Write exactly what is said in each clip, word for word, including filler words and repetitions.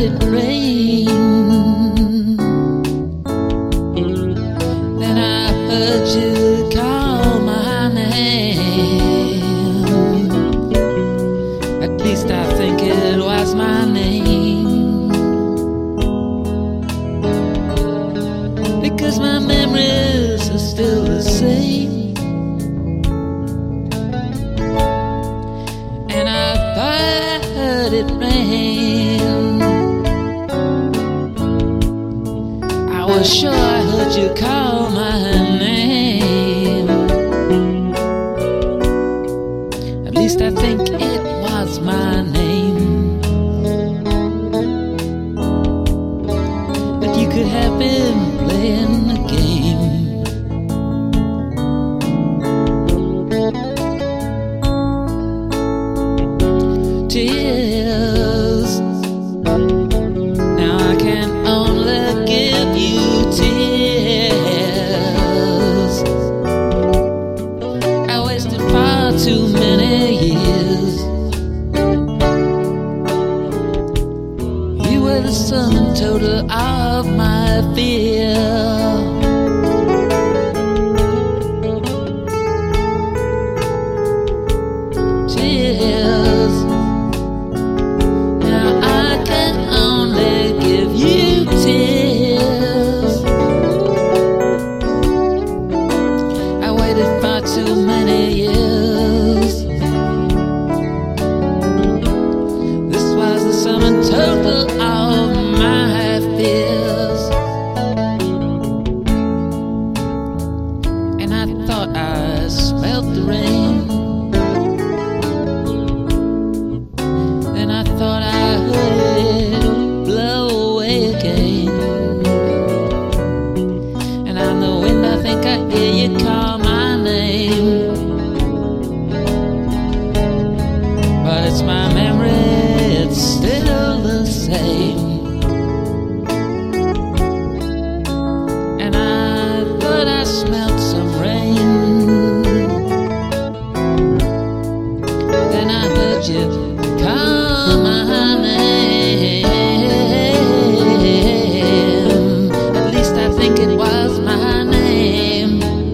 it rain. Then I heard you call my name. At least I think it was my name, because my memories are still the same. And I thought I heard it rain. I was sure I heard you call my name. At least I think it was my name. But you could have been playing the game. Tears. Now I can only give you tears. I wasted far too many years. You were the sum total of my fear. Tears. Now I can only give you tears. I waited far too many years. This was the sum and total of my fears. And I thought I smelt the rain. Then I thought I heard it blow away again. And on the wind I think I hear you call my name. But it's my memory, it's still the same. And I thought I smelt some rain. Then I heard you call my name. At least I think it was my name,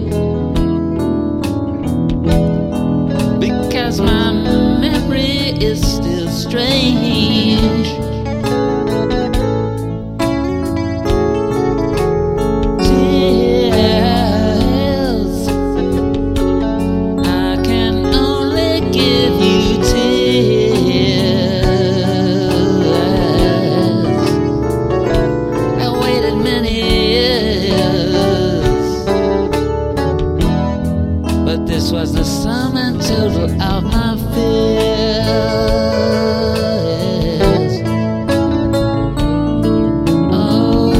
because my memory is still strange. Tears. I can only give you tears. I waited many years, but this was the sum and total of my fears. Oh,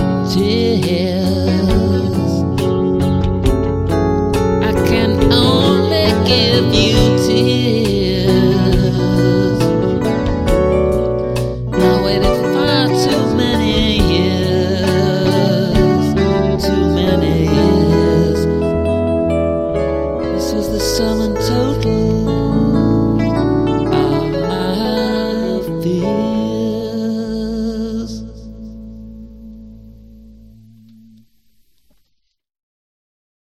tears. I can only give you